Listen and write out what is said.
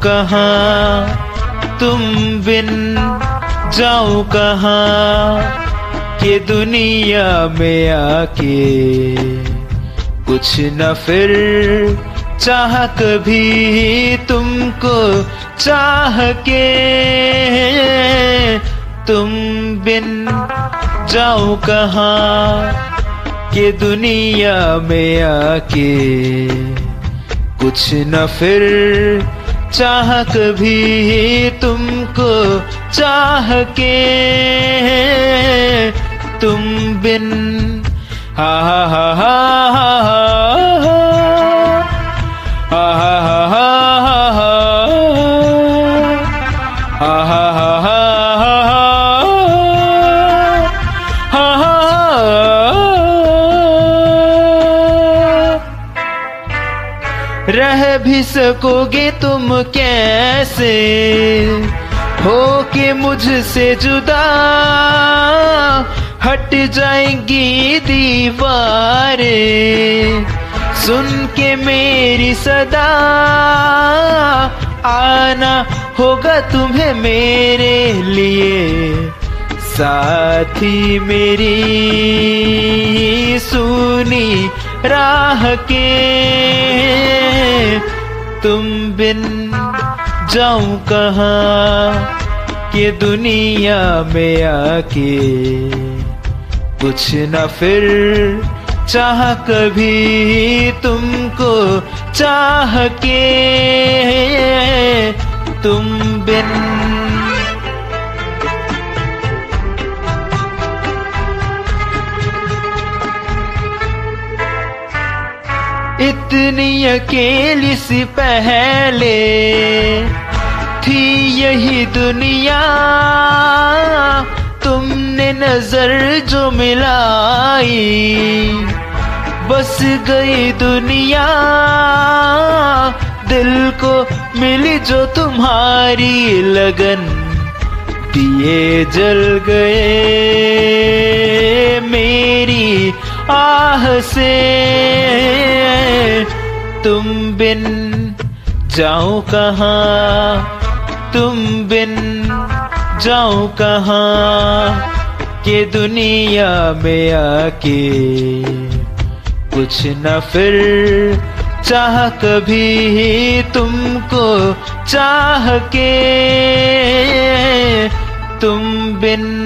कहाँ तुम बिन जाऊं कहाँ कि दुनिया में आके कुछ न फिर चाह कभी तुमको चाह के तुम बिन जाऊं कहाँ कि दुनिया में आके कुछ न फिर चाह कभी तुमको चाह के तुम बिन हा हा हा हा हा हा हा हा रह भी सकोगे तुम कैसे हो के मुझसे जुदा हट जाएंगी दीवारें सुन के मेरी सदा आना होगा तुम्हें मेरे लिए साथी मेरी सुनी राह के तुम बिन जाऊं कहाँ कि दुनिया में आके कुछ न फिर चाह कभी तुमको चाह के तुम बिन इतनी अकेली सी पहले थी यही दुनिया तुमने नजर जो मिलाई बस गई दुनिया दिल को मिली जो तुम्हारी लगन दिए जल गए मेरी आह से तुम बिन जाऊं कहाँ तुम बिन जाऊं कहाँ कि दुनिया में आके कुछ न फिर चाह कभी तुमको चाह के तुम बिन